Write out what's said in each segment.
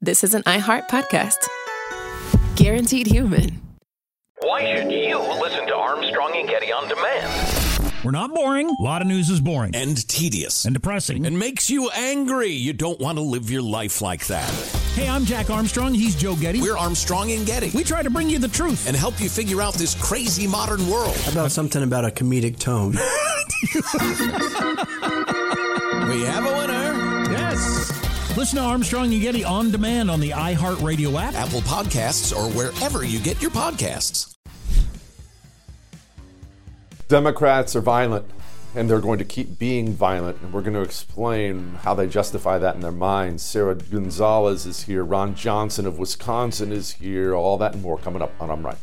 this is an iHeart podcast. Guaranteed human. Why should you listen to Armstrong and Getty on demand? We're not boring. A lot of news is boring. And tedious. And depressing. And makes you angry. You don't want to live your life like that. Hey, I'm Jack Armstrong. He's Joe Getty. We're Armstrong and Getty. We try to bring you the truth. And help you figure out this crazy modern world. How about something about a comedic tone? We have a winner. Yes. Listen to Armstrong and Getty on demand on the iHeartRadio app, Apple Podcasts, or wherever you get your podcasts. Democrats are violent, and they're going to keep being violent, and we're going to explain how they justify that in their minds. Sarah Gonzalez is here. Ron Johnson of Wisconsin is here. All that and more coming up on I'm Right.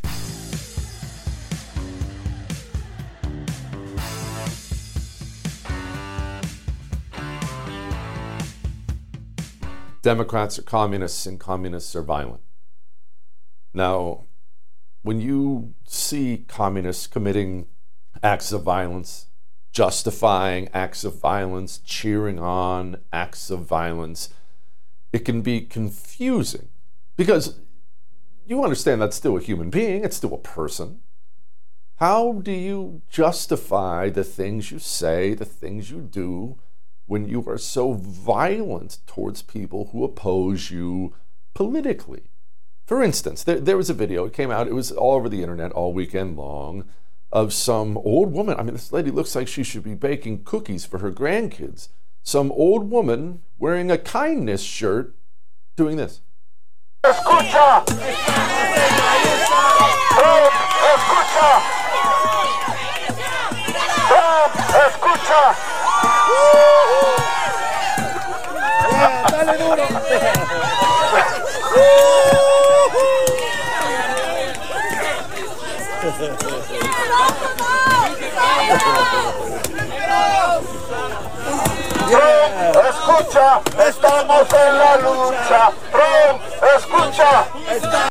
Democrats are communists, and communists are violent. Now, when you see communists committing acts of violence, justifying acts of violence, cheering on acts of violence, it can be confusing because you understand that's still a human being, it's still a person. How do you justify the things you say, the things you do, when you are so violent towards people who oppose you politically? For instance, there was a video, it came out, it was all over the internet all weekend long, of some old woman. I mean, this lady looks like she should be baking cookies for her grandkids. Some old woman wearing a kindness shirt doing this. Escucha! Escucha! Escucha! Dale duro. Escucha, estamos en la lucha. Escucha.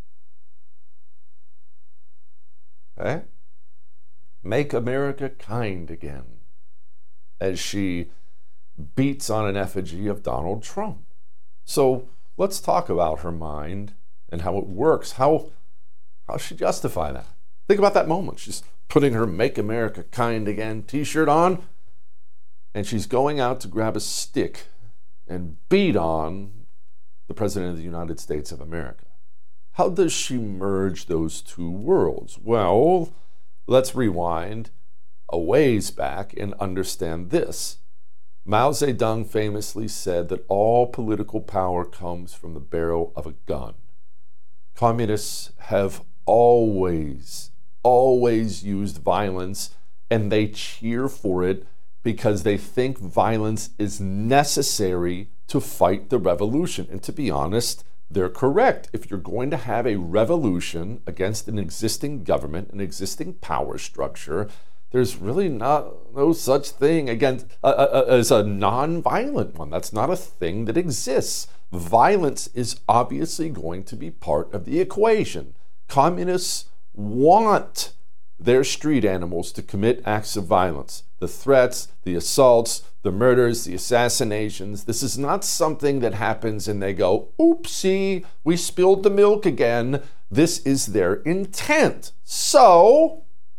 Okay. Make America kind again, as she beats on an effigy of Donald Trump. So let's talk about her mind and how it works. How she justify that? Think about that moment. She's putting her Make America Kind Again t-shirt on, and she's going out to grab a stick and beat on the President of the United States of America. How does she merge those two worlds? Well, let's rewind a ways back and understand this. Mao Zedong famously said that all political power comes from the barrel of a gun. Communists have always used violence, and they cheer for it because they think violence is necessary to fight the revolution. And to be honest, they're correct. If you're going to have a revolution against an existing government, an existing power structure, there's really no such thing as a non-violent one. That's not a thing that exists. Violence is obviously going to be part of the equation. Communists want their street animals to commit acts of violence. The threats, the assaults, the murders, the assassinations. This is not something that happens and they go, oopsie, we spilled the milk again. This is their intent. So,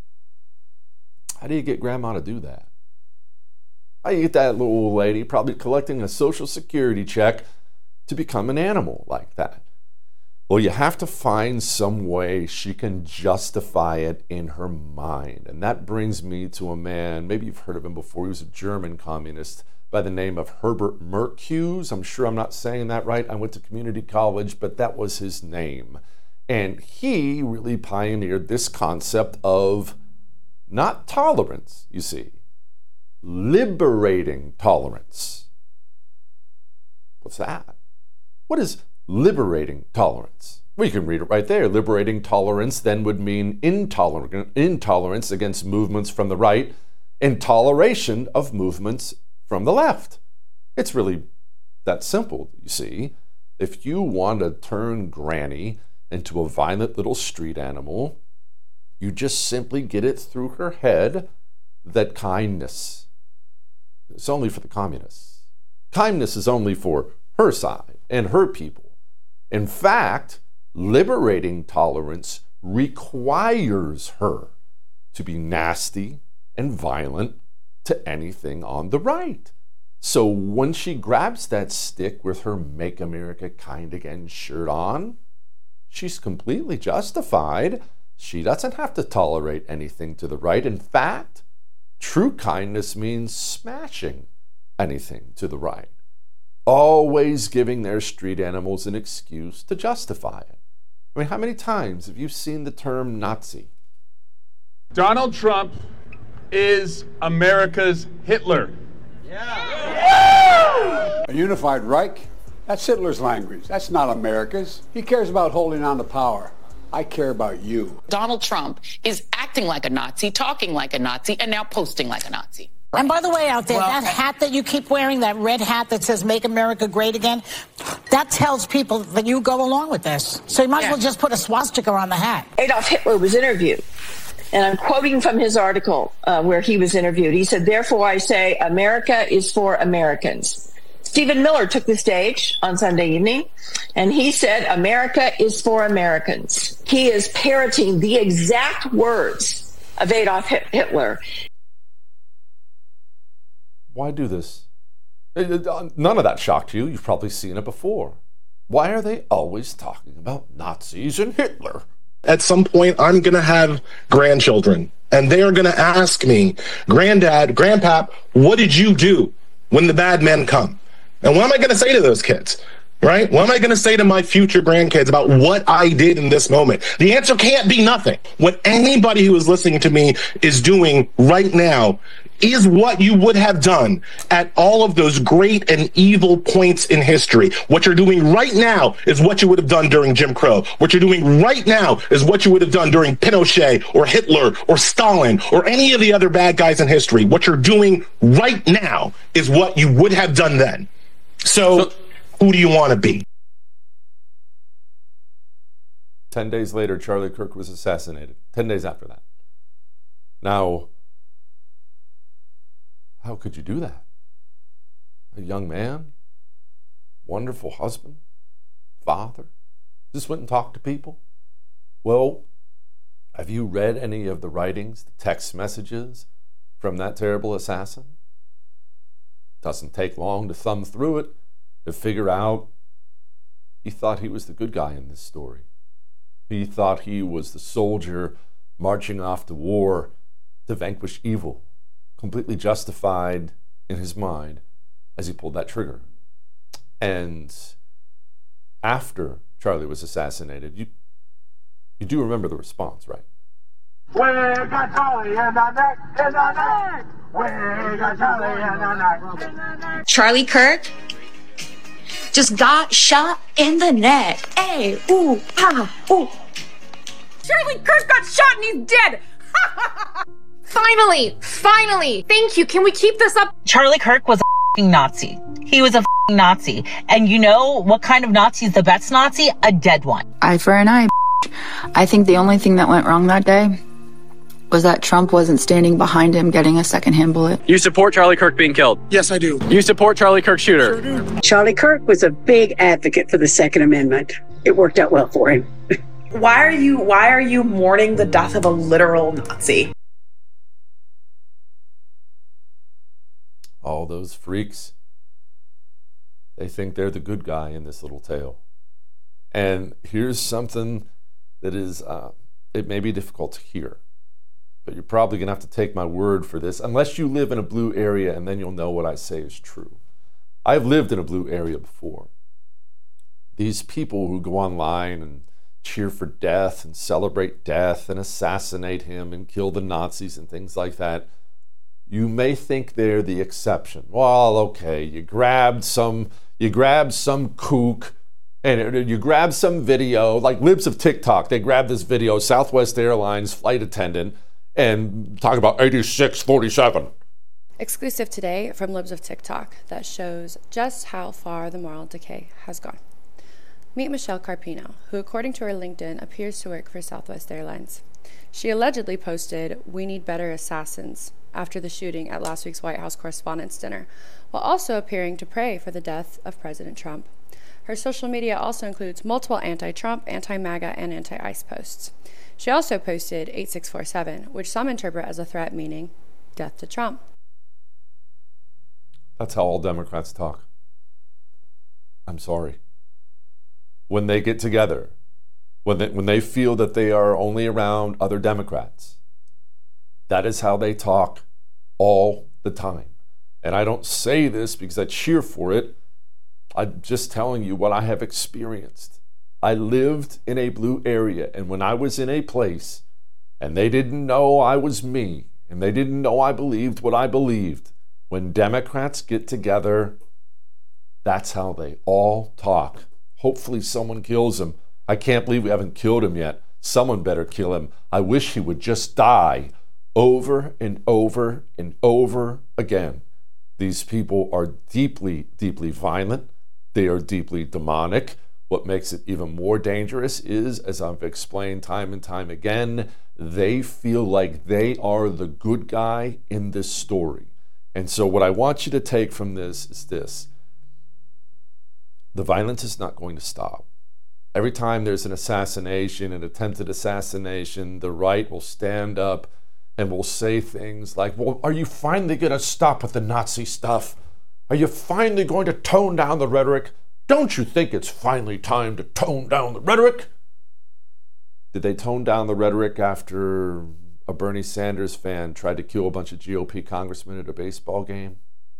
how do you get grandma to do that? How do you get that little old lady probably collecting a Social Security check to become an animal like that? Well, you have to find some way she can justify it in her mind. And that brings me to a man, maybe you've heard of him before. He was a German communist by the name of Herbert Marcuse. I'm sure I'm not saying that right. I went to community college, but that was his name. And he really pioneered this concept of not tolerance, you see, liberating tolerance. What's that? What is liberating tolerance? Well, you can read it right there. Liberating tolerance then would mean intolerance against movements from the right and toleration of movements from the left. It's really that simple, you see. If you want to turn Granny into a violent little street animal, you just simply get it through her head that kindness is only for the communists. Kindness is only for her side and her people. In fact, liberating tolerance requires her to be nasty and violent to anything on the right. So when she grabs that stick with her Make America Kind Again shirt on, she's completely justified. She doesn't have to tolerate anything to the right. In fact, true kindness means smashing anything to the right, always giving their street animals an excuse to justify it. I mean, how many times have you seen the term Nazi? Donald Trump is America's Hitler. A unified Reich? That's Hitler's language. That's not America's. He cares about holding on to power. I care about you. Donald Trump is acting like a Nazi, talking like a Nazi, and now posting like a Nazi. And by the way, out there, that hat that you keep wearing, that red hat that says Make America Great Again, that tells people that you go along with this. So you might as well just put a swastika on the hat. Adolf Hitler was interviewed, and I'm quoting from his article where he was interviewed. He said, "Therefore I say America is for Americans." Stephen Miller took the stage on Sunday evening, and he said, "America is for Americans." He is parroting the exact words of Adolf Hitler. Why do this? None of that shocked you. You've probably seen it before. Why are they always talking about Nazis and Hitler? At some point, I'm going to have grandchildren, and they are going to ask me, "Granddad, Grandpap, what did you do when the bad men come?" And what am I going to say to those kids? Right? What am I going to say to my future grandkids about what I did in this moment? The answer can't be nothing. What anybody who is listening to me is doing right now is what you would have done at all of those great and evil points in history. What you're doing right now is what you would have done during Jim Crow. What you're doing right now is what you would have done during Pinochet or Hitler or Stalin or any of the other bad guys in history. What you're doing right now is what you would have done then. So who do you want to be? 10 days later, Charlie Kirk was assassinated. 10 days after that. Now, how could you do that? A young man, wonderful husband, father, just went and talked to people. Well, have you read any of the writings, the text messages from that terrible assassin? Doesn't take long to thumb through it to figure out he thought he was the good guy in this story. He thought he was the soldier marching off to war to vanquish evil, completely justified in his mind as he pulled that trigger. And after Charlie was assassinated, you do remember the response, right? We got Charlie in the neck, in the neck. We got Charlie in the neck. Charlie Kirk just got shot in the neck. Hey, ooh, ah, ooh. Charlie Kirk got shot and he's dead. Finally. Thank you. Can we keep this up? Charlie Kirk was a Nazi. He was a Nazi. And you know what kind of Nazi is the best Nazi? A dead one. Eye for an eye. I think the only thing that went wrong that day was that Trump wasn't standing behind him getting a secondhand bullet. You support Charlie Kirk being killed? Yes, I do. You support Charlie Kirk's shooter? Sure do. Charlie Kirk was a big advocate for the Second Amendment. It worked out well for him. Why are you mourning the death of a literal Nazi? All those freaks, they think they're the good guy in this little tale. And here's something that is, it may be difficult to hear, but you're probably going to have to take my word for this, unless you live in a blue area, and then you'll know what I say is true. I've lived in a blue area before. These people who go online and cheer for death and celebrate death and assassinate him and kill the Nazis and things like that, you may think they're the exception. Well, okay, you grabbed some kook, and you grab some video, like Libs of TikTok. They grabbed this video, Southwest Airlines flight attendant, and talk about 8647. Exclusive today from Libs of TikTok that shows just how far the moral decay has gone. Meet Michelle Carpino, who according to her LinkedIn appears to work for Southwest Airlines. She allegedly posted, "We need better assassins," after the shooting at last week's White House Correspondents' Dinner, while also appearing to pray for the death of President Trump. Her social media also includes multiple anti-Trump, anti-MAGA, and anti-ICE posts. She also posted 8647, which some interpret as a threat meaning death to Trump. That's how all Democrats talk. I'm sorry. When they get together, when they feel that they are only around other Democrats, that is how they talk all the time. And I don't say this because I cheer for it. I'm just telling you what I have experienced. I lived in a blue area, and when I was in a place and they didn't know I was me, and they didn't know I believed what I believed, when Democrats get together, that's how they all talk. Hopefully someone kills him. I can't believe we haven't killed him yet. Someone better kill him. I wish he would just die over and over and over again. These people are deeply, deeply violent. They are deeply demonic. What makes it even more dangerous is, as I've explained time and time again, they feel like they are the good guy in this story. And so what I want you to take from this is this. The violence is not going to stop. Every time there's an assassination, an attempted assassination, the right will stand up and will say things like, well, are you finally going to stop with the Nazi stuff? Are you finally going to tone down the rhetoric? Don't you think it's finally time to tone down the rhetoric? Did they tone down the rhetoric after a Bernie Sanders fan tried to kill a bunch of GOP congressmen at a baseball game?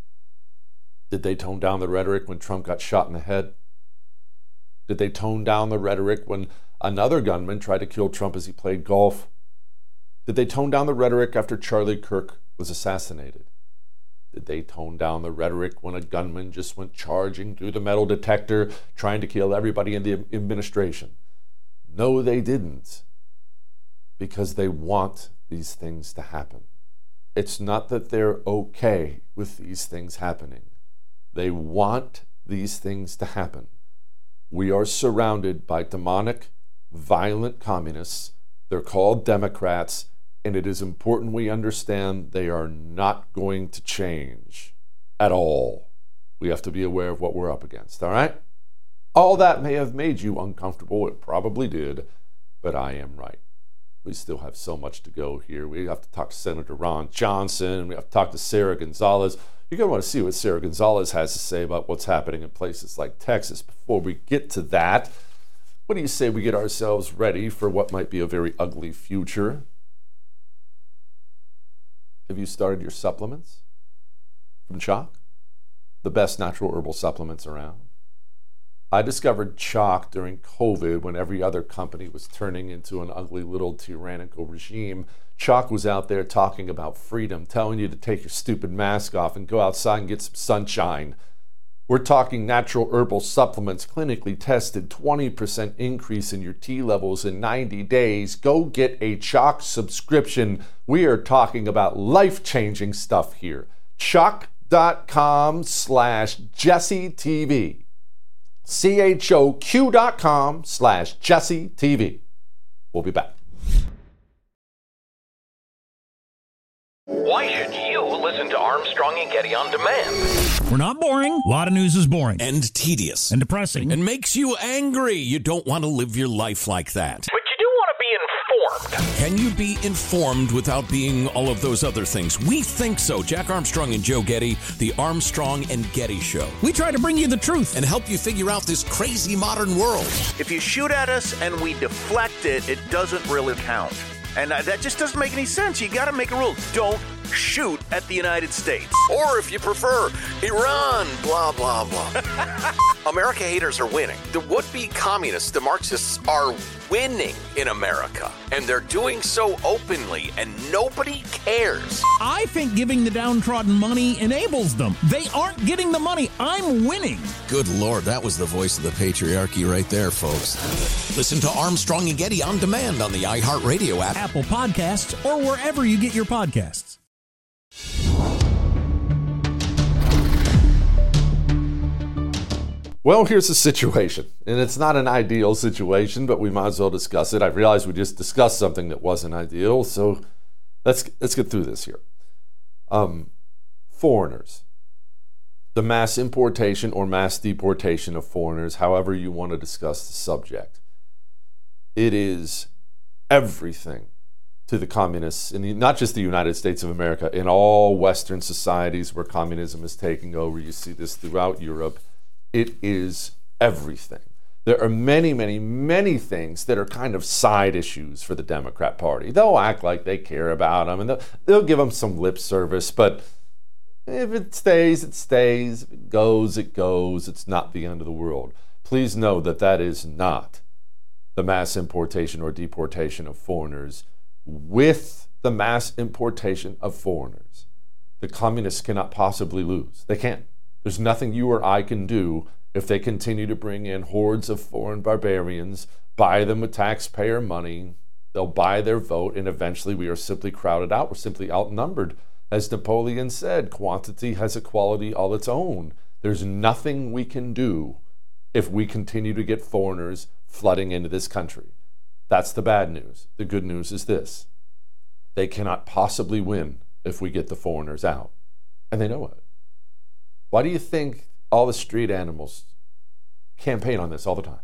Did they tone down the rhetoric when Trump got shot in the head? Did they tone down the rhetoric when another gunman tried to kill Trump as he played golf? Did they tone down the rhetoric after Charlie Kirk was assassinated? Did they tone down the rhetoric when a gunman just went charging through the metal detector trying to kill everybody in the administration? No, they didn't. Because they want these things to happen. It's not that they're okay with these things happening. They want these things to happen. We are surrounded by demonic, violent communists. They're called Democrats, and it is important we understand they are not going to change at all. We have to be aware of what we're up against, all right? All that may have made you uncomfortable. It probably did, but I am right. We still have so much to go here. We have to talk to Senator Ron Johnson. We have to talk to Sarah Gonzalez. You're going to want to see what Sarah Gonzalez has to say about what's happening in places like Texas. Before we get to that, what do you say we get ourselves ready for what might be a very ugly future? Have you started your supplements from Choq? The best natural herbal supplements around. I discovered Choq during COVID when every other company was turning into an ugly little tyrannical regime. Choq was out there talking about freedom, telling you to take your stupid mask off and go outside and get some sunshine. We're talking natural herbal supplements, clinically tested, 20% increase in your T levels in 90 days. Go get a Choq subscription. We are talking about life-changing stuff here. Choq.com/JesseTV. CHOQ.com/JesseTV. We'll be back. Why should you listen to Armstrong and Getty on demand? We're not boring. A lot of news is boring. And tedious. And depressing. And makes you angry. You don't want to live your life like that. But you do want to be informed. Can you be informed without being all of those other things? We think so. Jack Armstrong and Joe Getty, the Armstrong and Getty Show. We try to bring you the truth. And help you figure out this crazy modern world. If you shoot at us and we deflect it, it doesn't really count. And that just doesn't make any sense. You got to make a rule. Don't shoot at the United States. Or if you prefer, Iran, blah, blah, blah. America haters are winning. The would-be communists, the Marxists, are winning in America. And they're doing so openly, and nobody cares. I think giving the downtrodden money enables them. They aren't getting the money. I'm winning. Good Lord, that was the voice of the patriarchy right there, folks. Listen to Armstrong and Getty on demand on the iHeartRadio app, Apple Podcasts, or wherever you get your podcasts. Well, here's the situation, and it's not an ideal situation, but we might as well discuss it. I realize we just discussed something that wasn't ideal, so let's get through this here. Foreigners the mass importation or mass deportation of foreigners, however you want to discuss the subject. It is everything to the communists, in not just the United States of America, in all Western societies where communism is taking over. You see this throughout Europe. It is everything. There are many, many, many things that are kind of side issues for the Democrat Party. They'll act like they care about them, and they'll give them some lip service, but if it stays, it stays. If it goes, it goes. It's not the end of the world. Please know that that is not the mass importation or deportation of foreigners. With the mass importation of foreigners, the communists cannot possibly lose. They can't. There's nothing you or I can do if they continue to bring in hordes of foreign barbarians, buy them with taxpayer money. They'll buy their vote, and eventually we are simply crowded out. We're simply outnumbered. As Napoleon said, quantity has a quality all its own. There's nothing we can do if we continue to get foreigners flooding into this country. That's the bad news. The good news is this. They cannot possibly win if we get the foreigners out. And they know it. Why do you think all the street animals campaign on this all the time?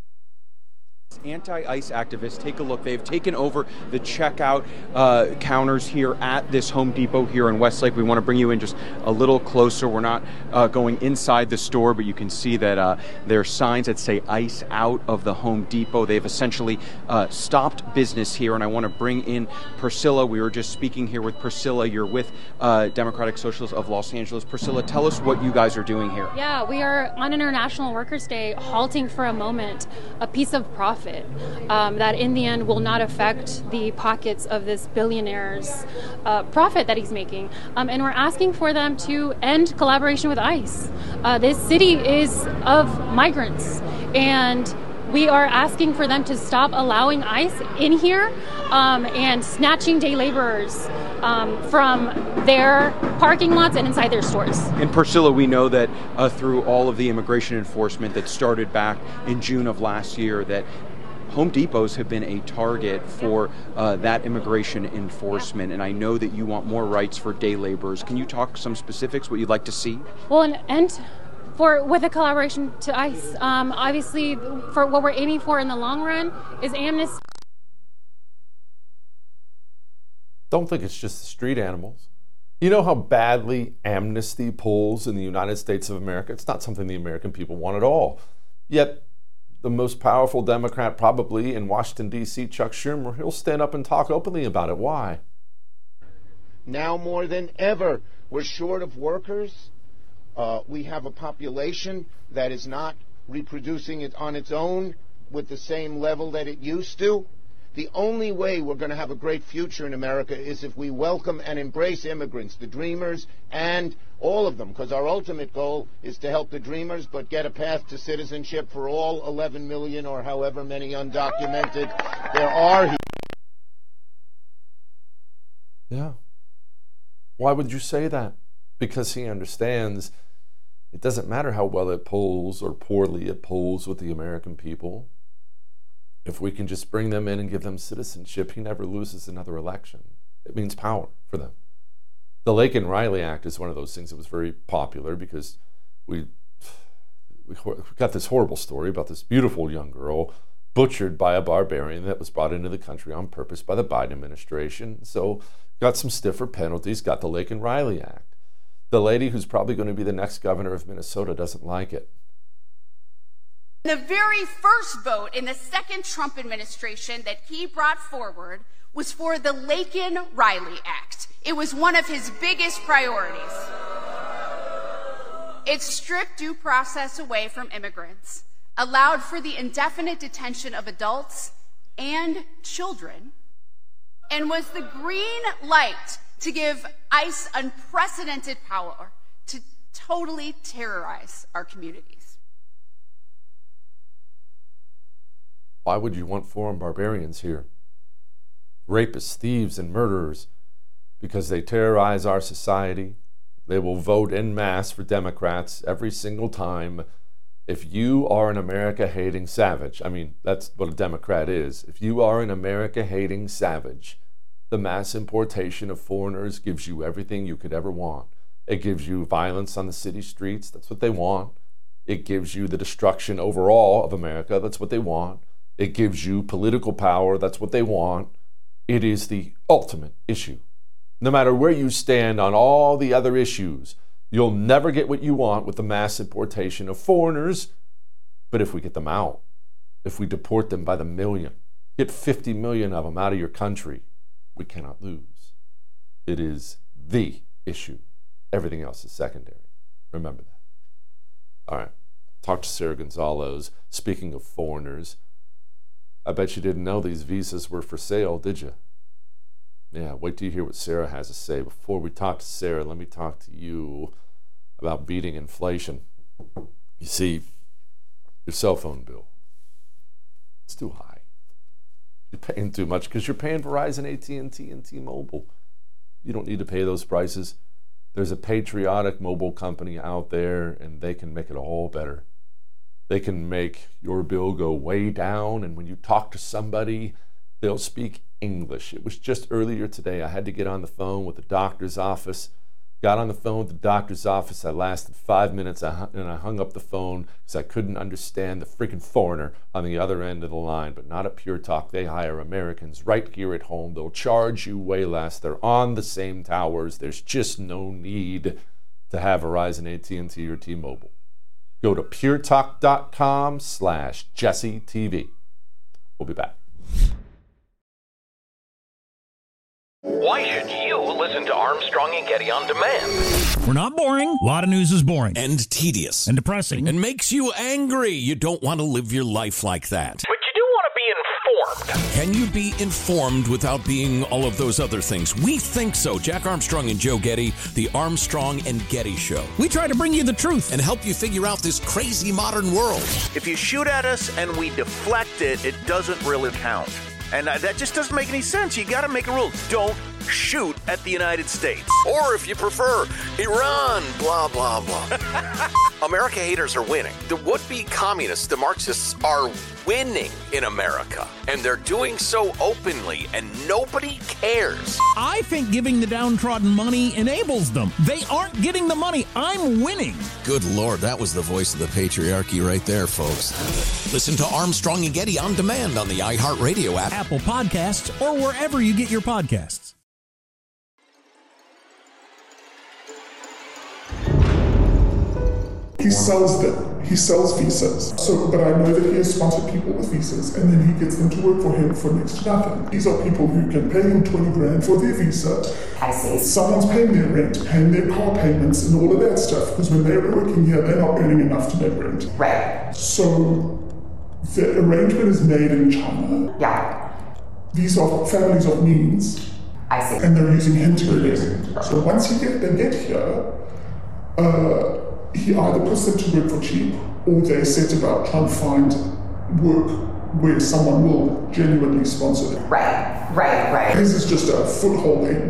Anti-ICE activists, take a look. They've taken over the checkout counters here at this Home Depot here in Westlake. We want to bring you in just a little closer. We're not going inside the store, but you can see that there are signs that say ICE out of the Home Depot. They've essentially stopped business here, and I want to bring in Priscilla. We were just speaking here with Priscilla. You're with Democratic Socialists of Los Angeles. Priscilla, tell us what you guys are doing here. Yeah, we are on International Workers' Day halting for a moment a piece of profit that in the end will not affect the pockets of this billionaire's profit that he's making. And we're asking for them to end collaboration with ICE. This city is of migrants, and we are asking for them to stop allowing ICE in here and snatching day laborers from their parking lots and inside their stores. And Priscilla, we know that through all of the immigration enforcement that started back in June of last year, that Home Depots have been a target for that immigration enforcement, and I know that you want more rights for day laborers. Can you talk some specifics, what you'd like to see? Well, and with a collaboration to ICE, obviously, for what we're aiming for in the long run is amnesty. Don't think it's just the street animals. You know how badly amnesty pulls in the United States of America? It's not something the American people want at all. Yet, the most powerful Democrat probably in Washington, D.C., Chuck Schumer, he'll stand up and talk openly about it. Why? Now more than ever, we're short of workers. We have a population that is not reproducing it on its own with the same level that it used to. The only way we're going to have a great future in America is if we welcome and embrace immigrants, the dreamers, and all of them, because our ultimate goal is to help the dreamers, but get a path to citizenship for all 11 million or however many undocumented there are here. Yeah. Why would you say that? Because he understands it doesn't matter how well it polls or poorly it polls with the American people. If we can just bring them in and give them citizenship, he never loses another election. It means power for them. The Laken-Riley Act is one of those things that was very popular because we got this horrible story about this beautiful young girl butchered by a barbarian that was brought into the country on purpose by the Biden administration. So got some stiffer penalties, got the Laken-Riley Act. The lady who's probably going to be the next governor of Minnesota doesn't like it. The very first vote in the second Trump administration that he brought forward was for the Laken-Riley Act. It was one of his biggest priorities. It stripped due process away from immigrants, allowed for the indefinite detention of adults and children, and was the green light to give ICE unprecedented power to totally terrorize our communities. Why would you want foreign barbarians here? Rapists, thieves, and murderers, because they terrorize our society. They will vote en masse for Democrats every single time. If you are an America-hating savage, I mean, that's what a Democrat is. If you are an America-hating savage, the mass importation of foreigners gives you everything you could ever want. It gives you violence on the city streets. That's what they want. It gives you the destruction overall of America. That's what they want. It gives you political power. That's what they want. It is the ultimate issue. No matter where you stand on all the other issues, you'll never get what you want with the mass importation of foreigners. But if we get them out, if we deport them by the million, get 50 million of them out of your country, we cannot lose. It is the issue. Everything else is secondary. Remember that. All right. Talk to Sarah Gonzalez. Speaking of foreigners, I bet you didn't know these visas were for sale, did you? Yeah, wait till you hear what Sarah has to say. Before we talk to Sarah, let me talk to you about beating inflation. You see, your cell phone bill, it's too high. You're paying too much because you're paying Verizon, AT&T, and T-Mobile. You don't need to pay those prices. There's a patriotic mobile company out there, and they can make it all better. They can make your bill go way down, and when you talk to somebody, they'll speak English. It was just earlier today. I had to get on the phone with the doctor's office. Got on the phone with the doctor's office. I lasted 5 minutes, and I hung up the phone because I couldn't understand the freaking foreigner on the other end of the line. But not at Pure Talk. They hire Americans right here at home. They'll charge you way less. They're on the same towers. There's just no need to have Verizon, AT&T, or T-Mobile. Go to puretalk.com/JesseTV. We'll be back. Why should you listen to Armstrong and Getty on demand? We're not boring. A lot of news is boring. And tedious. And depressing. And makes you angry. You don't want to live your life like that. But you do want to be informed. Can you be informed without being all of those other things? We think so. Jack Armstrong and Joe Getty, the Armstrong and Getty Show. We try to bring you the truth and help you figure out this crazy modern world. If you shoot at us and we deflect it, it doesn't really count. And that just doesn't make any sense. You got to make a rule. Don't shoot at the United States. Or if you prefer, Iran, blah, blah, blah. America haters are winning. The would-be communists, the Marxists, are winning in America. And they're doing so openly, and nobody cares. I think giving the downtrodden money enables them. They aren't getting the money. I'm winning. Good Lord, that was the voice of the patriarchy right there, folks. Listen to Armstrong and Getty on demand on the iHeartRadio app, Apple Podcasts, or wherever you get your podcasts. He sells them. He sells visas. But I know that he has sponsored people with visas, and then he gets them to work for him for next to nothing. These are people who can pay him 20 grand for their visa. I see. Someone's paying their rent, paying their car payments, and all of that stuff. Because when they're working here, they're not earning enough to make rent. Right. So the arrangement is made in China. Yeah. These are families of means. I see. And they're using him to do this. So once they get here, he either puts them to work for cheap, or they set about trying to find work where someone will genuinely sponsor them. Right. This is just a foothold in.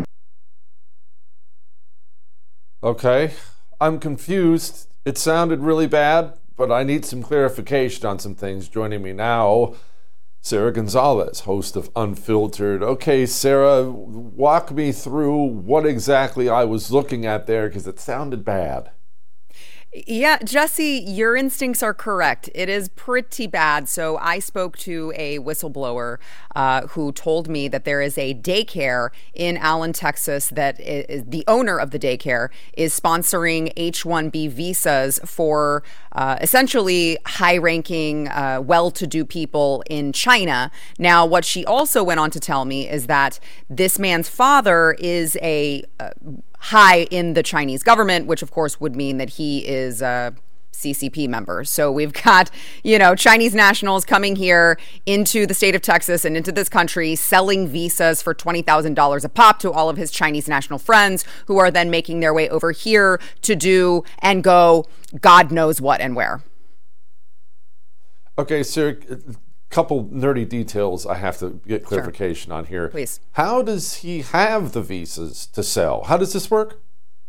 Okay, I'm confused. It sounded really bad, but I need some clarification on some things. Joining me now, Sarah Gonzalez, host of Unfiltered. Okay, Sarah, walk me through what exactly I was looking at there, because it sounded bad. Yeah, Jesse, your instincts are correct. It is pretty bad. So I spoke to a whistleblower who told me that there is a daycare in Allen, Texas, that is, the owner of the daycare is sponsoring H-1B visas for essentially high-ranking, well-to-do people in China. Now, what she also went on to tell me is that this man's father is a high in the Chinese government, which of course would mean that he is a CCP member. So we've got, Chinese nationals coming here into the state of Texas and into this country, selling visas for $20,000 a pop to all of his Chinese national friends, who are then making their way over here to do and go God knows what and where. Okay, Sarah, couple nerdy details I have to get clarification on here. Please. How does he have the visas to sell? How does this work?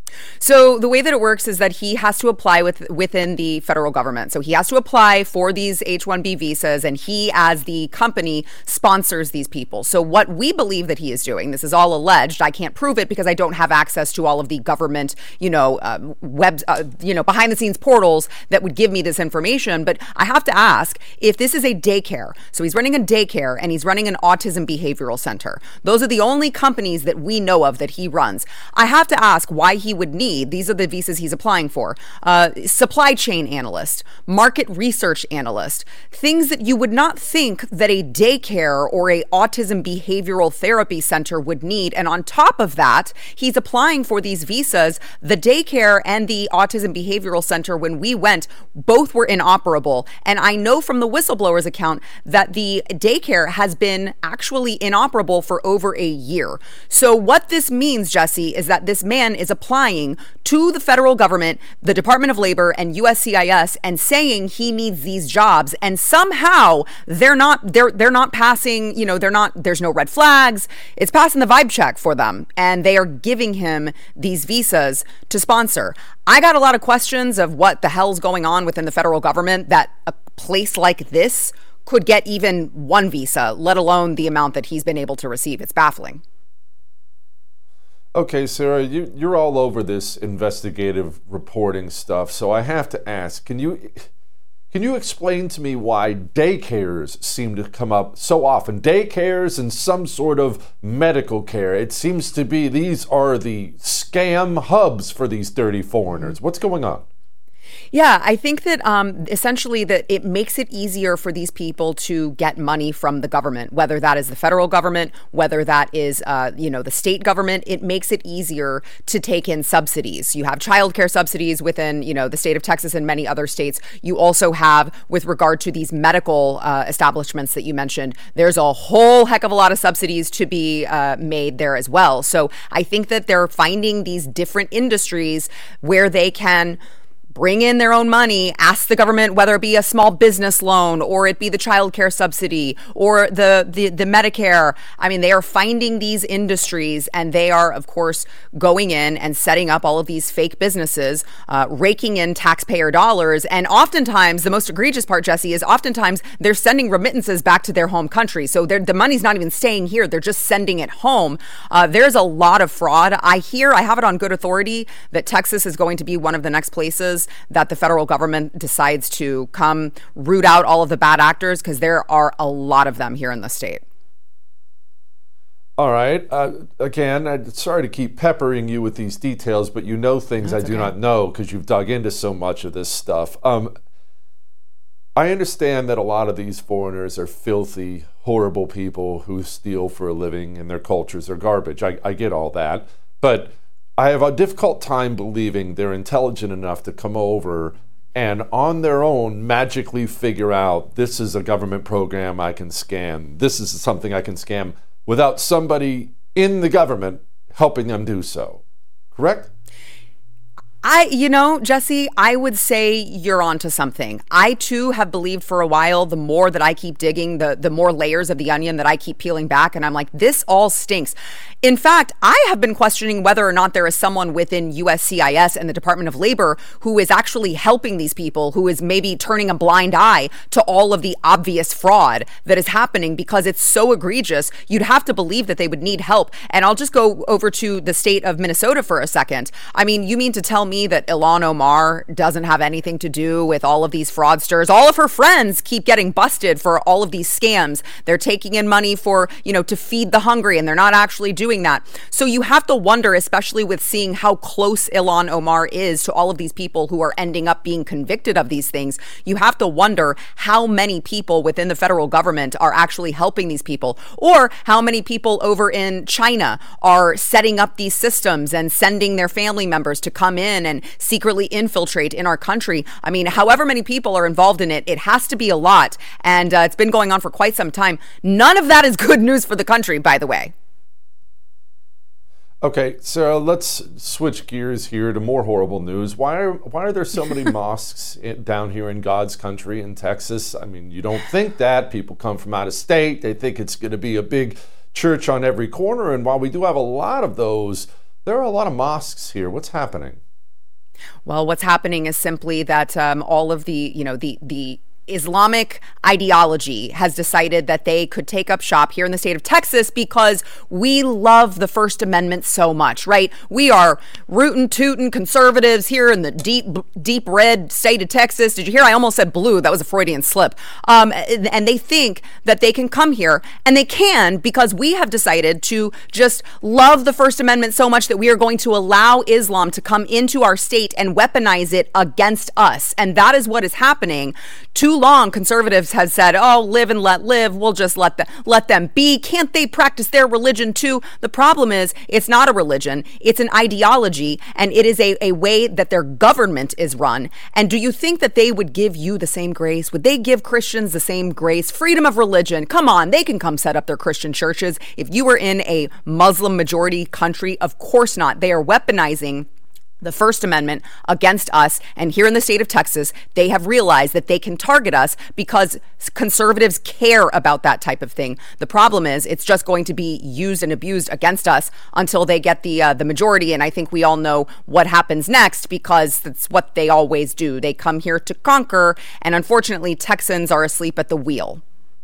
So the way that it works is that he has to apply within the federal government. So he has to apply for these H-1B visas, and he, as the company, sponsors these people. So what we believe that he is doing, this is all alleged. I can't prove it because I don't have access to all of the government, behind the scenes portals that would give me this information. But I have to ask if this is a daycare. So he's running a daycare and he's running an autism behavioral center. Those are the only companies that we know of that he runs. I have to ask why he would need, these are the visas he's applying for, supply chain analyst, market research analyst, things that you would not think that a daycare or a autism behavioral therapy center would need. And on top of that, he's applying for these visas. The daycare and the autism behavioral center, when we went, both were inoperable. And I know from the whistleblower's account that the daycare has been actually inoperable for over a year. So what this means, Jesse, is that this man is applying to the federal government, the Department of Labor, and USCIS, and saying he needs these jobs, and somehow they're not passing, there's no red flags. It's passing the vibe check for them, and they are giving him these visas to sponsor. I got a lot of questions of what the hell's going on within the federal government that a place like this could get even one visa, let alone the amount that he's been able to receive. It's baffling. Okay, Sarah, you're all over this investigative reporting stuff, so I have to ask, can you explain to me why daycares seem to come up so often? Daycares and some sort of medical care. It seems to be these are the scam hubs for these dirty foreigners. What's going on? Yeah, I think that essentially that it makes it easier for these people to get money from the government, whether that is the federal government, whether that is, the state government. It makes it easier to take in subsidies. You have childcare subsidies within, the state of Texas and many other states. You also have, with regard to these medical establishments that you mentioned, there's a whole heck of a lot of subsidies to be made there as well. So I think that they're finding these different industries where they can bring in their own money, ask the government whether it be a small business loan or it be the child care subsidy or the Medicare. I mean, they are finding these industries and they are, of course, going in and setting up all of these fake businesses, raking in taxpayer dollars. And oftentimes, the most egregious part, Jesse, is oftentimes they're sending remittances back to their home country. So the money's not even staying here. They're just sending it home. There's a lot of fraud. I have it on good authority that Texas is going to be one of the next places that the federal government decides to come root out all of the bad actors, because there are a lot of them here in the state. All right. Again, I'm sorry to keep peppering you with these details, but you know things I do not know because you've dug into so much of this stuff. I understand that a lot of these foreigners are filthy, horrible people who steal for a living and their cultures are garbage. I get all that. But I have a difficult time believing they're intelligent enough to come over and on their own magically figure out this is a government program I can scam. This is something I can scam without somebody in the government helping them do so. Correct? Jesse, I would say you're onto something. I too have believed for a while, the more that I keep digging, the more layers of the onion that I keep peeling back. And I'm like, this all stinks. In fact, I have been questioning whether or not there is someone within USCIS and the Department of Labor who is actually helping these people, who is maybe turning a blind eye to all of the obvious fraud that is happening, because it's so egregious. You'd have to believe that they would need help. And I'll just go over to the state of Minnesota for a second. I mean, you mean to tell me that Ilhan Omar doesn't have anything to do with all of these fraudsters? All of her friends keep getting busted for all of these scams. They're taking in money for, to feed the hungry, and they're not actually doing that. So you have to wonder, especially with seeing how close Ilhan Omar is to all of these people who are ending up being convicted of these things, you have to wonder how many people within the federal government are actually helping these people, or how many people over in China are setting up these systems and sending their family members to come in and secretly infiltrate in our country. I mean, however many people are involved in it, it has to be a lot. And it's been going on for quite some time. None of that is good news for the country, by the way. Okay, so let's switch gears here to more horrible news. Why are there so many mosques down here in God's country in Texas? I mean, you don't think that. People come from out of state. They think it's going to be a big church on every corner. And while we do have a lot of those, There are a lot of mosques here. What's happening? Well, what's happening is simply that all of the Islamic ideology has decided that they could take up shop here in the state of Texas because we love the First Amendment so much, right? We are rootin' tootin' conservatives here in the deep red state of Texas. Did you hear? I almost said blue. That was a Freudian slip. And they think that they can come here, and they can because we have decided to just love the First Amendment so much that we are going to allow Islam to come into our state and weaponize it against us. And that is what is happening. Too long, conservatives have said, oh, live and let live. We'll just let them be. Can't they practice their religion too? The problem is it's not a religion. It's an ideology, and it is a way that their government is run. And do you think that they would give you the same grace? Would they give Christians the same grace? Freedom of religion. Come on, they can come set up their Christian churches. If you were in a Muslim majority country, of course not. They are weaponizing the First Amendment against us. And here in the state of Texas, they have realized that they can target us because conservatives care about that type of thing. The problem is it's just going to be used and abused against us until they get the majority. And I think we all know what happens next because that's what they always do. They come here to conquer. And unfortunately, Texans are asleep at the wheel.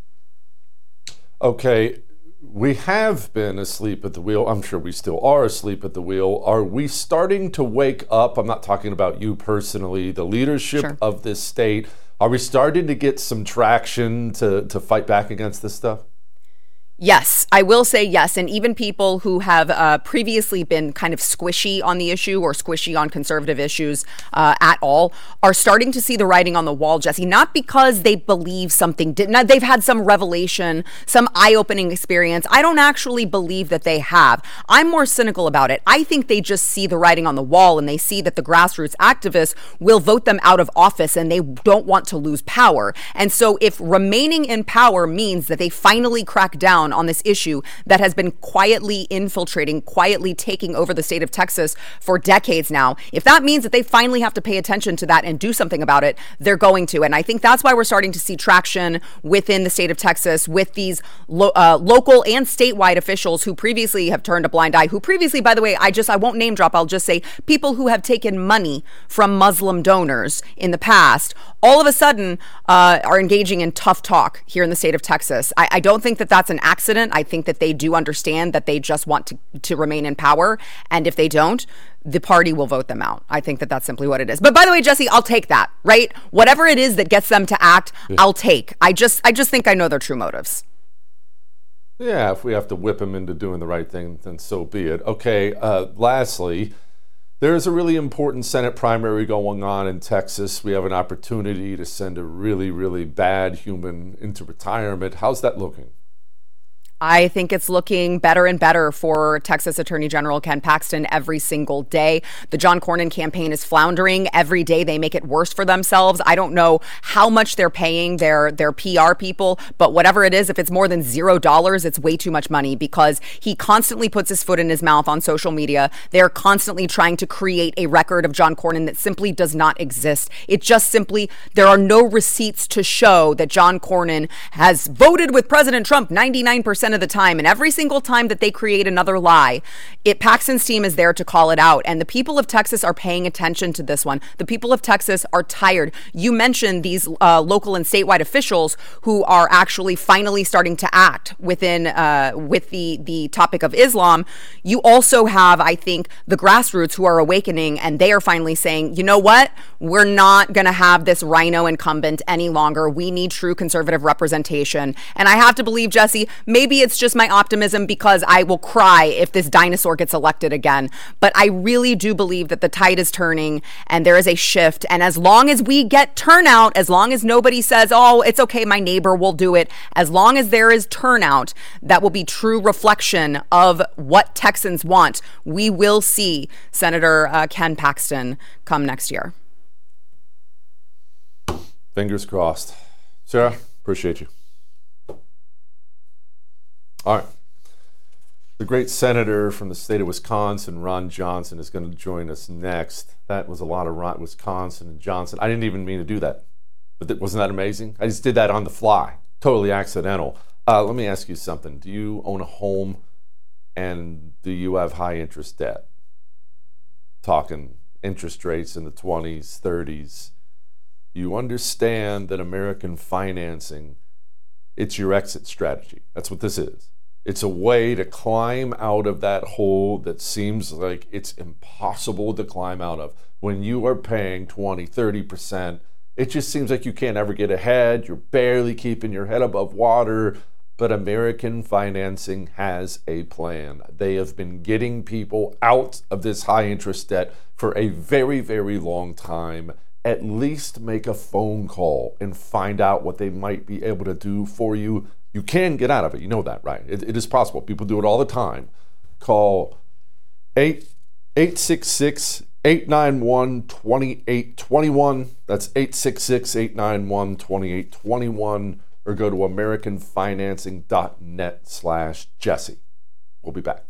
Okay. We have been asleep at the wheel. I'm sure we still are asleep at the wheel. Are we starting to wake up? I'm not talking about you personally, the leadership of this state. Are we starting to get some traction to fight back against this stuff? Yes, I will say yes. And even people who have previously been kind of squishy on the issue or squishy on conservative issues at all are starting to see the writing on the wall, Jesse, not because they believe something, they've had some revelation, some eye-opening experience. I don't actually believe that they have. I'm more cynical about it. I think they just see the writing on the wall and they see that the grassroots activists will vote them out of office and they don't want to lose power. And so if remaining in power means that they finally crack down on this issue that has been quietly infiltrating, quietly taking over the state of Texas for decades now, if that means that they finally have to pay attention to that and do something about it, they're going to. And I think that's why we're starting to see traction within the state of Texas with these local and statewide officials who previously have turned a blind eye, who previously, by the way, I won't name drop, I'll just say people who have taken money from Muslim donors in the past, all of a sudden are engaging in tough talk here in the state of Texas. I don't think that that's an accident. I think that they do understand that they just want to remain in power. And if they don't, the party will vote them out. I think that that's simply what it is. But by the way, Jesse, I'll take that, right? Whatever it is that gets them to act, I'll take. I just think I know their true motives. Yeah, if we have to whip them into doing the right thing, then so be it. Okay, lastly, there's a really important Senate primary going on in Texas. We have an opportunity to send a really, really bad human into retirement. How's that looking? I think it's looking better and better for Texas Attorney General Ken Paxton every single day. The John Cornyn campaign is floundering. Every day they make it worse for themselves. I don't know how much they're paying their PR people, but whatever it is, if it's more than $0, it's way too much money because he constantly puts his foot in his mouth on social media. They're constantly trying to create a record of John Cornyn that simply does not exist. It just simply, there are no receipts to show that John Cornyn has voted with President Trump 99% of the time, and every single time that they create another lie, Paxton's team is there to call it out. And the people of Texas are paying attention to this one. The people of Texas are tired. You mentioned these local and statewide officials who are actually finally starting to act within with the topic of Islam. You also have, I think, the grassroots who are awakening, and they are finally saying, you know what? We're not going to have this rhino incumbent any longer. We need true conservative representation. And I have to believe, Jesse, maybe it's just my optimism because I will cry if this dinosaur gets elected again. But I really do believe that the tide is turning and there is a shift. And as long as we get turnout, as long as nobody says, oh, it's okay, my neighbor will do it, as long as there is turnout, that will be true reflection of what Texans want. We will see Senator Ken Paxton come next year. Fingers crossed. Sarah, appreciate you. All right. The great senator from the state of Wisconsin, Ron Johnson, is going to join us next. That was a lot of Wisconsin and Johnson. I didn't even mean to do that. But wasn't that amazing? I just did that on the fly. Totally accidental. Let me ask you something. Do you own a home and do you have high interest debt? talking interest rates in the 20s, 30s, you understand that American financing, it's your exit strategy. That's what this is. It's a way to climb out of that hole that seems like it's impossible to climb out of. When you are paying 20, 30%, it just seems like you can't ever get ahead. You're barely keeping your head above water. But American financing has a plan. They have been getting people out of this high interest debt for a very, very long time. At least make a phone call and find out what they might be able to do for you. You can get out of it. You know that, right? It is possible. People do it all the time. Call 866-891-2821. That's 866-891-2821. Or go to americanfinancing.net/Jesse. We'll be back.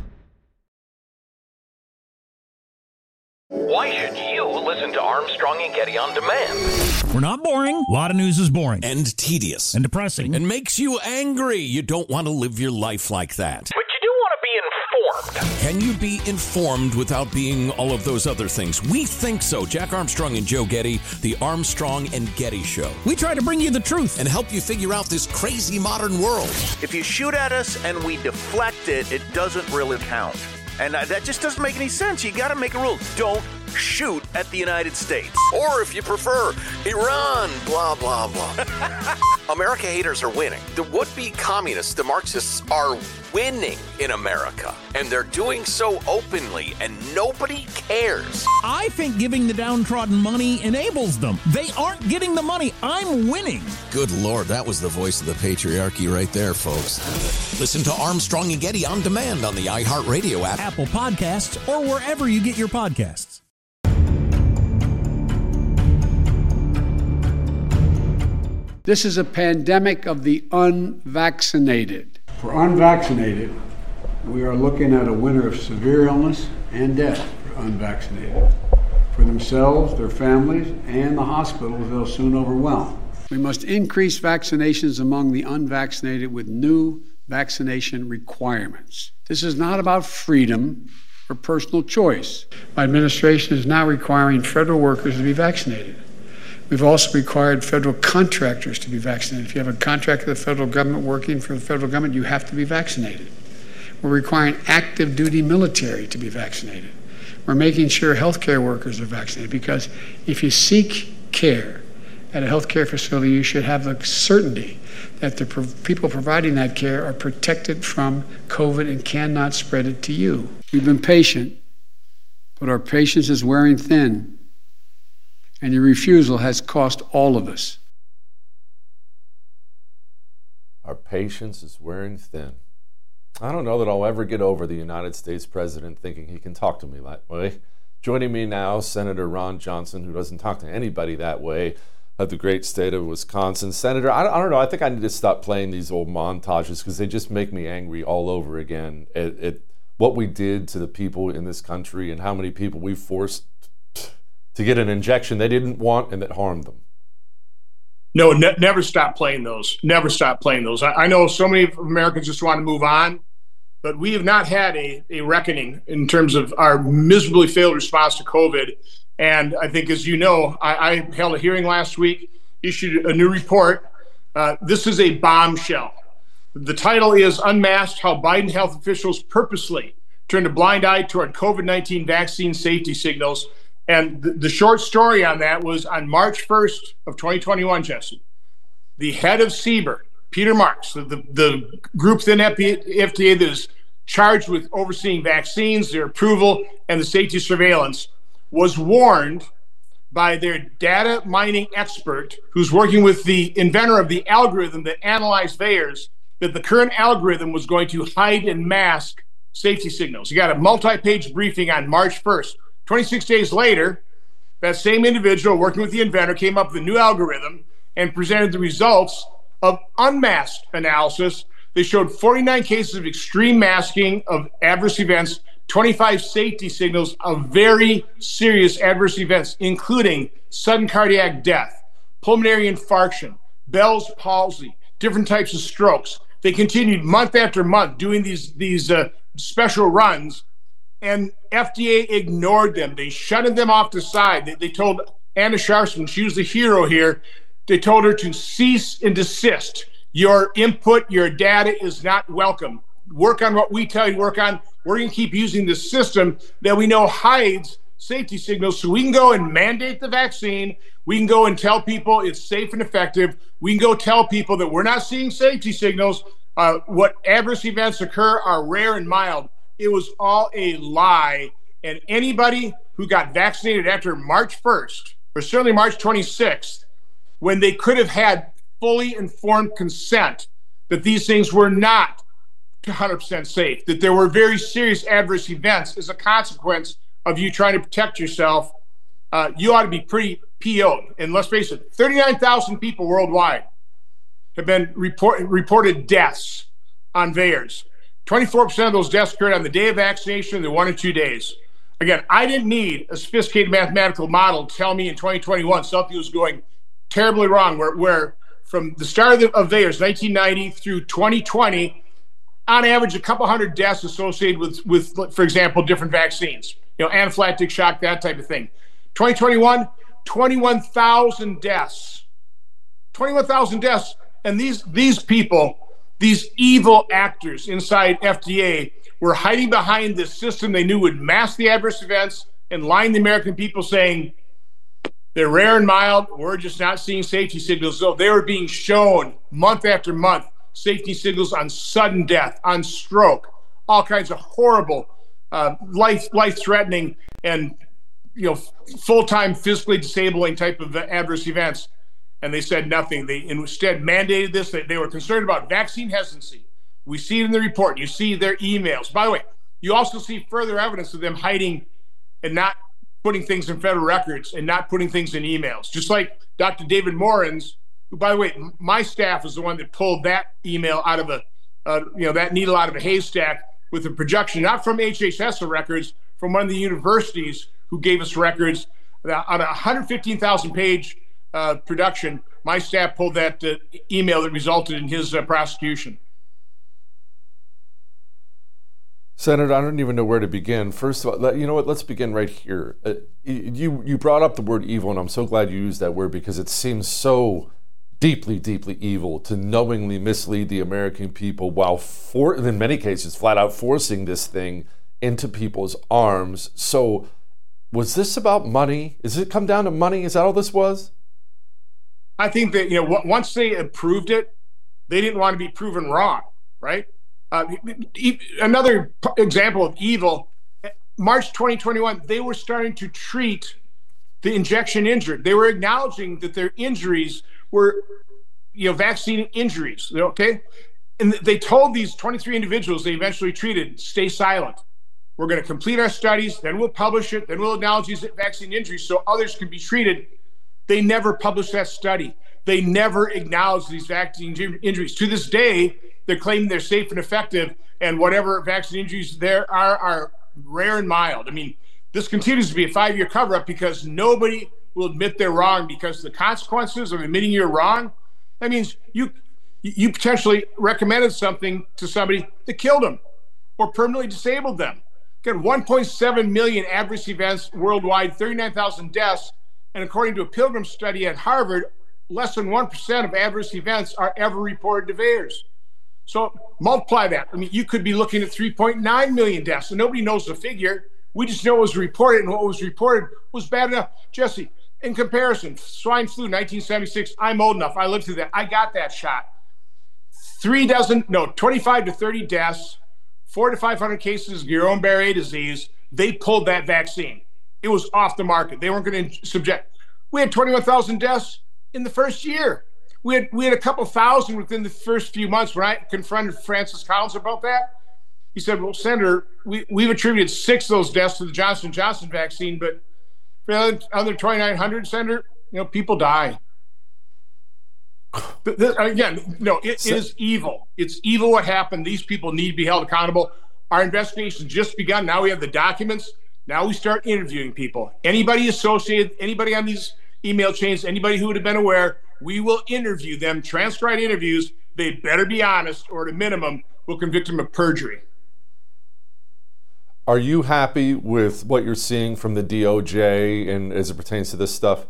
Why should you listen to Armstrong and Getty on demand? We're not boring. A lot of news is boring. And tedious. And depressing. And makes you angry. You don't want to live your life like that. But you do want to be informed. Can you be informed without being all of those other things? We think so. Jack Armstrong and Joe Getty, the Armstrong and Getty Show. We try to bring you the truth and help you figure out this crazy modern world. If you shoot at us and we deflect it, it doesn't really count. And that just doesn't make any sense. You got to make a rule. Don't shoot at the United States. Or if you prefer, Iran, blah, blah, blah. America haters are winning. The would-be communists, the Marxists, are winning in America. And they're doing so openly, and nobody cares. I think giving the downtrodden money enables them. They aren't getting the money. I'm winning. Good Lord, that was the voice of the patriarchy right there, folks. Listen to Armstrong and Getty on demand on the iHeartRadio app, Apple Podcasts, or wherever you get your podcasts. This is a pandemic of the unvaccinated. For unvaccinated, we are looking at a winter of severe illness and death for unvaccinated. For themselves, their families, and the hospitals they'll soon overwhelm. We must increase vaccinations among the unvaccinated with new vaccination requirements. This is not about freedom or personal choice. My administration is now requiring federal workers to be vaccinated. We've also required federal contractors to be vaccinated. If you have a contract with the federal government working for the federal government, you have to be vaccinated. We're requiring active duty military to be vaccinated. We're making sure healthcare workers are vaccinated because if you seek care at a healthcare facility, you should have the certainty that the people providing that care are protected from COVID and cannot spread it to you. We've been patient, but our patience is wearing thin. And your refusal has cost all of us. Our patience is wearing thin. I don't know that I'll ever get over the United States president thinking he can talk to me that way. Joining me now, Senator Ron Johnson, who doesn't talk to anybody that way, of the great state of Wisconsin. Senator, I don't know, I think I need to stop playing these old montages because they just make me angry all over again at what we did to the people in this country and how many people we forced to get an injection they didn't want and that harmed them. No, never stop playing those. Never stop playing those. I know so many Americans just want to move on, but we have not had a reckoning in terms of our miserably failed response to COVID. And I think, as you know, I held a hearing last week, issued a new report. This is a bombshell. The title is Unmasked: How Biden Health Officials Purposely Turned a Blind Eye Toward COVID-19 Vaccine Safety Signals. And the short story on that was on March 1st of 2021, Jesse, the head of CBER, Peter Marks, the group within FDA that is charged with overseeing vaccines, their approval, and the safety surveillance, was warned by their data mining expert who's working with the inventor of the algorithm that analyzed VAERS that the current algorithm was going to hide and mask safety signals. You got a multi-page briefing on March 1st. 26 days later, that same individual working with the inventor came up with a new algorithm and presented the results of unmasked analysis. They showed 49 cases of extreme masking of adverse events, 25 safety signals of very serious adverse events, including sudden cardiac death, pulmonary infarction, Bell's palsy, different types of strokes. They continued month after month doing these special runs And FDA ignored them. They shutted them off the side. They told Anna Sharfsman, she was the hero here, they told her to cease and desist. Your input, your data is not welcome. Work on what we tell you to work on. We're going to keep using the system that we know hides safety signals so we can go and mandate the vaccine. We can go and tell people it's safe and effective. We can go tell people that we're not seeing safety signals. What adverse events occur are rare and mild. It was all a lie. And anybody who got vaccinated after March 1st, or certainly March 26th, when they could have had fully informed consent that these things were not 100% safe, that there were very serious adverse events as a consequence of you trying to protect yourself, you ought to be pretty PO'd. And let's face it, 39,000 people worldwide have been reported deaths on VAERS. 24% of those deaths occurred on the day of vaccination, the 1 or 2 days. Again, I didn't need a sophisticated mathematical model to tell me in 2021 something was going terribly wrong, where from the start of VAERS, 1990 through 2020, on average, a couple hundred deaths associated with, for example, different vaccines, anaphylactic shock, that type of thing. 2021, 21,000 deaths. 21,000 deaths. And these people, these evil actors inside FDA, were hiding behind this system they knew would mask the adverse events and lying to the American people saying they're rare and mild, we're just not seeing safety signals. So they were being shown month after month safety signals on sudden death, on stroke, all kinds of horrible, life-threatening and full-time physically disabling type of adverse events. And they said nothing. They instead mandated this. They were concerned about vaccine hesitancy. We see it in the report. You see their emails. By the way, you also see further evidence of them hiding and not putting things in federal records and not putting things in emails. Just like Dr. David Morins, who, by the way, my staff is the one that pulled that email out of that needle out of a haystack with a projection, not from HHS records, from one of the universities who gave us records on a 115,000 page production. My staff pulled that email that resulted in his prosecution. Senator, I don't even know where to begin. First of all, you know what? Let's begin right here. You brought up the word evil, and I'm so glad you used that word because it seems so deeply, deeply evil to knowingly mislead the American people while, in many cases, flat out forcing this thing into people's arms. So was this about money? Does it come down to money? Is that all this was? I think that, once they approved it, they didn't want to be proven wrong, right? Another example of evil, March 2021, they were starting to treat the injection injured. They were acknowledging that their injuries were, vaccine injuries, okay? And they told these 23 individuals they eventually treated, stay silent. We're going to complete our studies, then we'll publish it, then we'll acknowledge these vaccine injuries so others can be treated. They never published that study. They never acknowledged these vaccine injuries. To this day, they're claiming they're safe and effective, and whatever vaccine injuries there are rare and mild. I mean, this continues to be a 5-year cover-up because nobody will admit they're wrong, because the consequences of admitting you're wrong, that means you potentially recommended something to somebody that killed them or permanently disabled them. Again, 1.7 million adverse events worldwide, 39,000 deaths, and according to a Pilgrim study at Harvard, less than 1% of adverse events are ever reported to VAERS. So multiply that. I mean, you could be looking at 3.9 million deaths, and nobody knows the figure. We just know it was reported, and what was reported was bad enough. Jesse, in comparison, swine flu, 1976, I'm old enough. I lived through that. I got that shot. 25 to 30 deaths, 400 to 500 cases of Guillain-Barré disease. They pulled that vaccine. It was off the market. They weren't going to subject. We had 21,000 deaths in the first year. We had a couple thousand within the first few months. When I confronted Francis Collins about that, he said, well, Senator, we've attributed 6 of those deaths to the Johnson & Johnson vaccine, but for the other 2,900, Senator, people die. It is evil. It's evil what happened. These people need to be held accountable. Our investigation's just begun. Now we have the documents. Now we start interviewing people. Anybody associated, anybody on these email chains, anybody who would have been aware, we will interview them, transcribe interviews. They better be honest, or at a minimum, we'll convict them of perjury. Are you happy with what you're seeing from the DOJ and as it pertains to this stuff?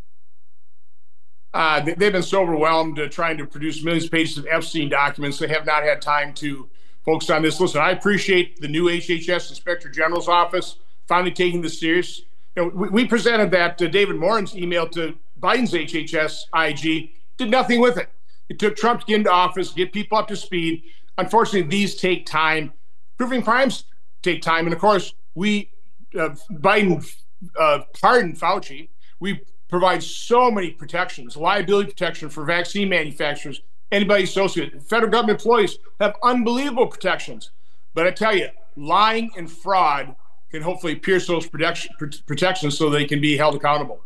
They've been so overwhelmed trying to produce millions of pages of Epstein documents. They have not had time to focus on this. Listen, I appreciate the new HHS Inspector General's office finally taking this serious. We presented that David Morin's email to Biden's HHS IG, did nothing with it. It took Trump to get into office, get people up to speed. Unfortunately, these take time. Proving crimes take time. And of course, Biden pardoned Fauci. We provide so many protections, liability protection for vaccine manufacturers, anybody associated. Federal government employees have unbelievable protections. But I tell you, lying and fraud can hopefully pierce those protections so they can be held accountable.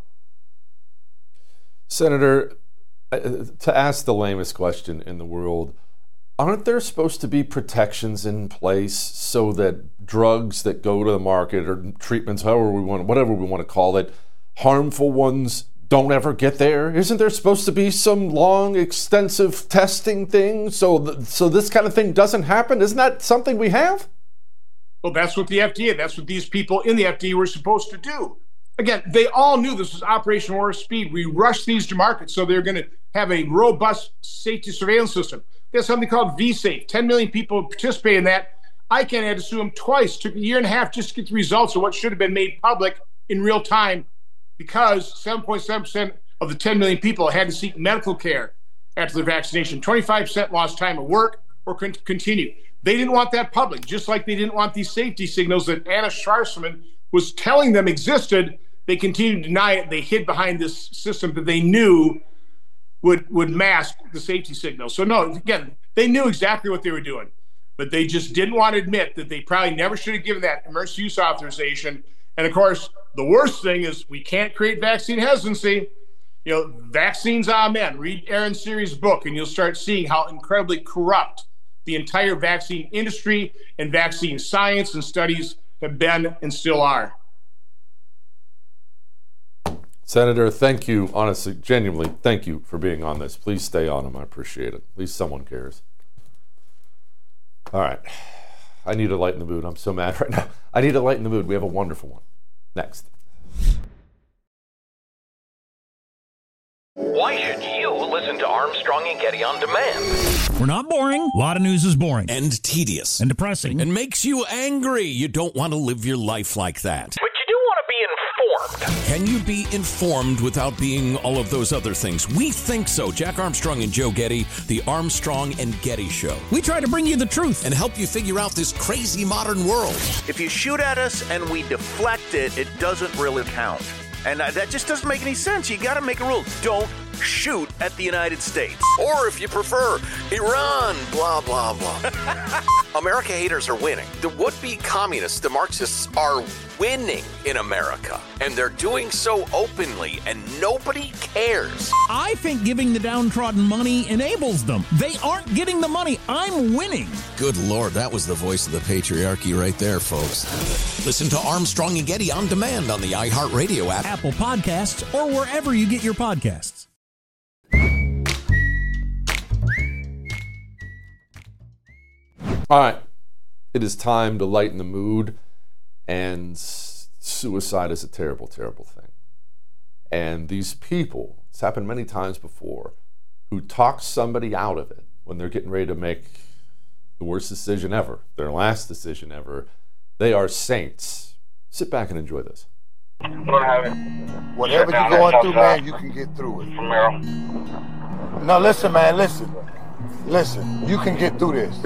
Senator, to ask the lamest question in the world, aren't there supposed to be protections in place so that drugs that go to the market or treatments, whatever we want to call it, harmful ones don't ever get there? Isn't there supposed to be some long, extensive testing thing so this kind of thing doesn't happen? Isn't that something we have? Well, that's what the FDA, that's what these people in the FDA were supposed to do. Again, they all knew this was Operation Warp Speed. We rushed these to market so they're going to have a robust safety surveillance system. There's something called VSafe. 10 million people participate in that. ICANN had to sue them twice. Took a year and a half just to get the results of what should have been made public in real time because 7.7% of the 10 million people had to seek medical care after their vaccination. 25% lost time at work or couldn't continue. They didn't want that public, just like they didn't want these safety signals that Anna Schwarzman was telling them existed. They continued to deny it. They hid behind this system that they knew would mask the safety signal. So no, again, they knew exactly what they were doing, but they just didn't want to admit that they probably never should have given that emergency use authorization. And of course, the worst thing is we can't create vaccine hesitancy. Vaccines, amen. Read Aaron Siri's book and you'll start seeing how incredibly corrupt the entire vaccine industry and vaccine science and studies have been and still are. Senator, thank you, honestly, genuinely, thank you for being on this. Please stay on him. I appreciate it. At least someone cares. All right. I need to lighten the mood. I'm so mad right now. I need to lighten the mood. We have a wonderful one. Next. Why should you listen to Armstrong and Getty on demand? We're not boring. A lot of news is boring. And tedious. And depressing. And makes you angry. You don't want to live your life like that. But you do want to be informed. Can you be informed without being all of those other things? We think so. Jack Armstrong and Joe Getty, the Armstrong and Getty Show. We try to bring you the truth and help you figure out this crazy modern world. If you shoot at us and we deflect it, it doesn't really count. And that just doesn't make any sense. You got to make a rule. Don't shoot at the United States. Or if you prefer, Iran, blah, blah, blah. America haters are winning. The would-be communists, the Marxists, are winning in America. And they're doing so openly, and nobody cares. I think giving the downtrodden money enables them. They aren't getting the money. I'm winning. Good Lord, that was the voice of the patriarchy right there, folks. Listen to Armstrong and Getty on demand on the iHeartRadio app, Apple Podcasts, or wherever you get your podcasts. All right, it is time to lighten the mood, and suicide is a terrible, terrible thing. And these people, it's happened many times before, who talk somebody out of it when they're getting ready to make the worst decision ever, their last decision ever, they are saints. Sit back and enjoy this. Whatever you're going through, man, you can get through it. No, listen, man, listen. Listen, you can get through this.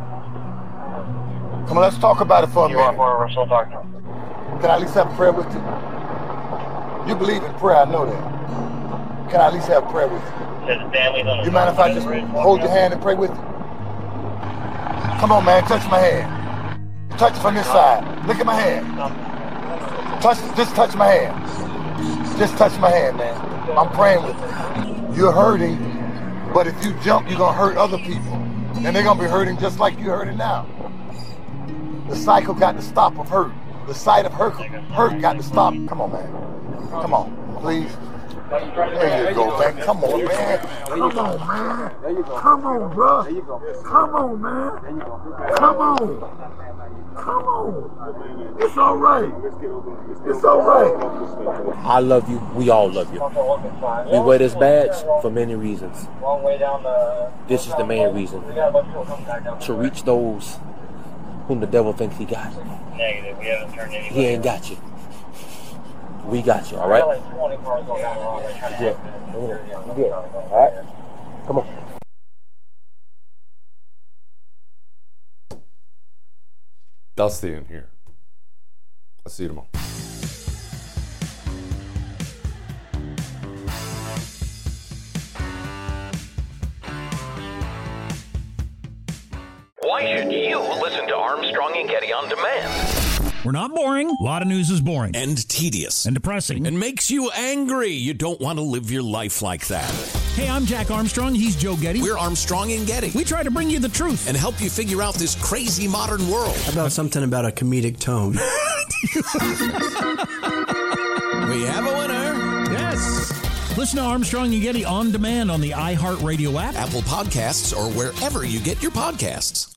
Come on, let's talk about it for a minute. Can I at least have a prayer with you? You believe in prayer, I know that. Can I at least have a prayer with you? You mind if I just hold your hand and pray with you? Come on, man, touch my hand. Touch it from this side. Look at my hand. Just touch my hand. Just touch my hand, man. I'm praying with you. You're hurting, but if you jump, you're going to hurt other people. And they're going to be hurting just like you're hurting now. The cycle got to stop of hurt. The sight of hurt got to stop. Come on, man. Come on, please. There you go, man. Come on, man. Come on, man. Come on, bro. Come on, man. Come on. Come on. It's all right. It's all right. I love you. We all love you. We wear this badge for many reasons. This is the main reason. To reach those whom the devil thinks he got. Negative. We haven't turned anybody. He ain't got you. We got you, all right? Yeah. Yeah. All right? Come on. Dusty in here. I'll see you tomorrow. Why should you listen to Armstrong and Getty on demand? We're not boring. A lot of news is boring. And tedious. And depressing. And makes you angry. You don't want to live your life like that. Hey, I'm Jack Armstrong. He's Joe Getty. We're Armstrong and Getty. We try to bring you the truth. And help you figure out this crazy modern world. How about something about a comedic tone? We have a winner. Yes. Listen to Armstrong and Getty on demand on the iHeartRadio app, Apple Podcasts, or wherever you get your podcasts.